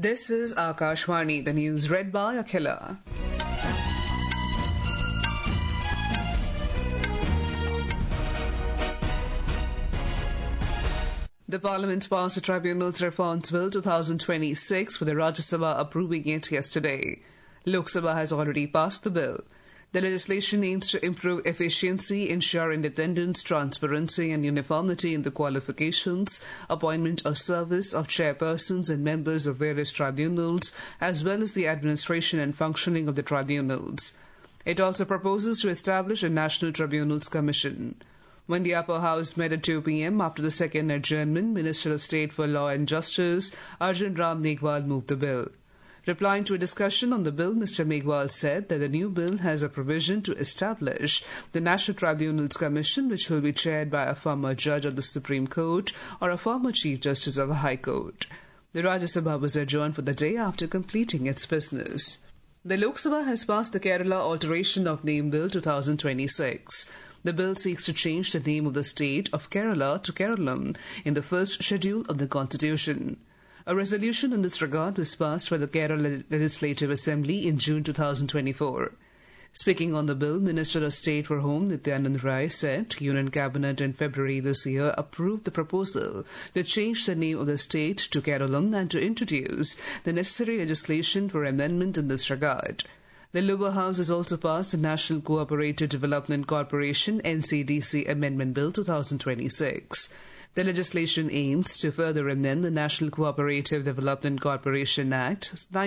This is Akashvani, the news read by Akhila. The Parliament passed the Tribunals Reforms Bill 2026 with the Rajya Sabha approving it yesterday. Lok Sabha has already passed the bill. The legislation aims to improve efficiency, ensure independence, transparency and uniformity in the qualifications, appointment or service of chairpersons and members of various tribunals, as well as the administration and functioning of the tribunals. It also proposes to establish a National Tribunals Commission. When the upper house met at 2 p.m. after the second adjournment, Minister of State for Law and Justice Arjun Ram Meghwal moved the bill. Replying to a discussion on the bill, Mr. Meghwal said that the new bill has a provision to establish the National Tribunals Commission, which will be chaired by a former judge of the Supreme Court or a former Chief Justice of a High Court. The Rajya Sabha was adjourned for the day after completing its business. The Lok Sabha has passed the Kerala Alteration of Name Bill 2026. The bill seeks to change the name of the state of Kerala to Keralam in the first schedule of the Constitution. A resolution in this regard was passed by the Kerala Legislative Assembly in June 2024. Speaking on the bill, Minister of State for Home Nityanand Rai said Union Cabinet in February this year approved the proposal to change the name of the state to Keralam and to introduce the necessary legislation for amendment in this regard. The lower house has also passed the National Cooperative Development Corporation NCDC Amendment Bill 2026. The legislation aims to further amend the National Cooperative Development Corporation Act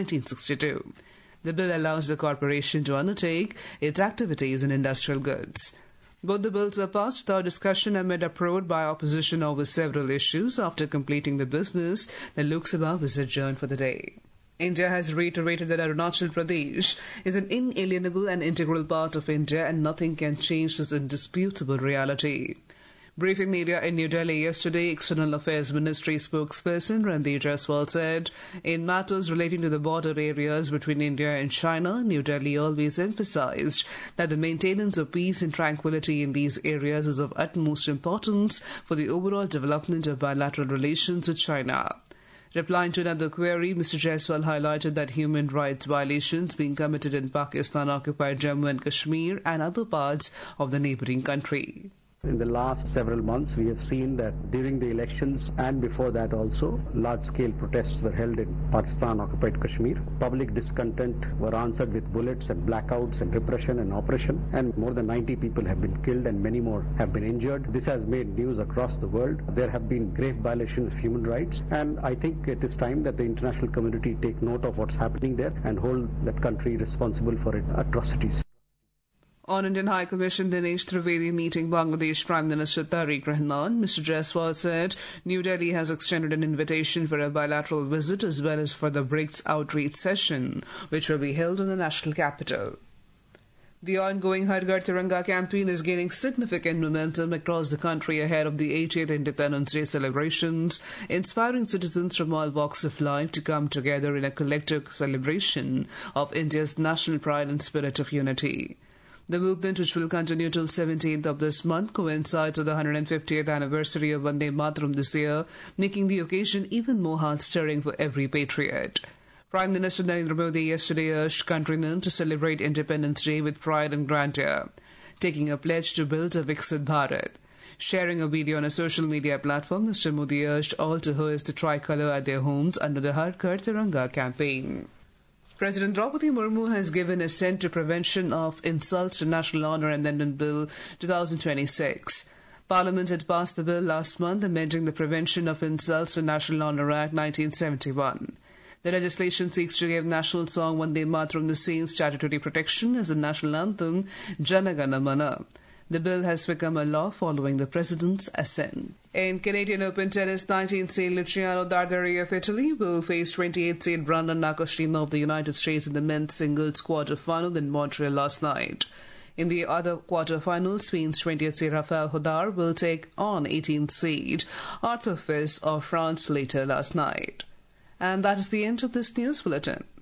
1962. The bill allows the corporation to undertake its activities in industrial goods. Both the bills are passed without discussion amid uproar by opposition over several issues. After completing the business, the Lok Sabha was adjourned for the day. India has reiterated that Arunachal Pradesh is an inalienable and integral part of India and nothing can change this indisputable reality. Briefing media in New Delhi yesterday, External Affairs Ministry spokesperson Randeep Jaiswal said, in matters relating to the border areas between India and China, New Delhi always emphasized that the maintenance of peace and tranquility in these areas is of utmost importance for the overall development of bilateral relations with China. Replying to another query, Mr. Jaiswal highlighted that human rights violations being committed in Pakistan-occupied Jammu and Kashmir and other parts of the neighbouring country. In the last several months, we have seen that during the elections and before that also, large-scale protests were held in Pakistan-occupied Kashmir. Public discontent were answered with bullets and blackouts and repression and oppression, and more than 90 people have been killed and many more have been injured. This has made news across the world. There have been grave violations of human rights, and I think it is time that the international community take note of what's happening there and hold that country responsible for its atrocities. On Indian High Commission Dinesh Trivedi meeting Bangladesh Prime Minister Tariq Rahman, Mr. Jaiswal said New Delhi has extended an invitation for a bilateral visit as well as for the BRICS outreach session, which will be held in the national capital. The ongoing Har Ghar Tiranga campaign is gaining significant momentum across the country ahead of the 80th Independence Day celebrations, inspiring citizens from all walks of life to come together in a collective celebration of India's national pride and spirit of unity. The movement, which will continue till 17th of this month, coincides with the 150th anniversary of Vande Mataram this year, making the occasion even more heart-stirring for every patriot. Prime Minister Narendra Modi yesterday urged countrymen to celebrate Independence Day with pride and grandeur, taking a pledge to build a Viksit Bharat. Sharing a video on a social media platform, Mr. Modi urged all to hoist the tricolour at their homes under the Har Ghar Tiranga campaign. President Draupadi Murmu has given assent to Prevention of Insults to National Honour Amendment Bill 2026. Parliament had passed the bill last month, amending the Prevention of Insults to National Honour Act 1971. The legislation seeks to give national song Vande Mataram the same statutory protection as the national anthem Jana Gana Mana. The bill has become a law following the President's assent. In Canadian Open Tennis, 19th seed Luciano Darderi of Italy will face 28th seed Brandon Nakashima of the United States in the men's singles quarter-final in Montreal last night. In the other quarter-final, Spain's 20th seed Rafael Hodar will take on 18th seed Arthur Fils of France later last night. And that is the end of this news bulletin.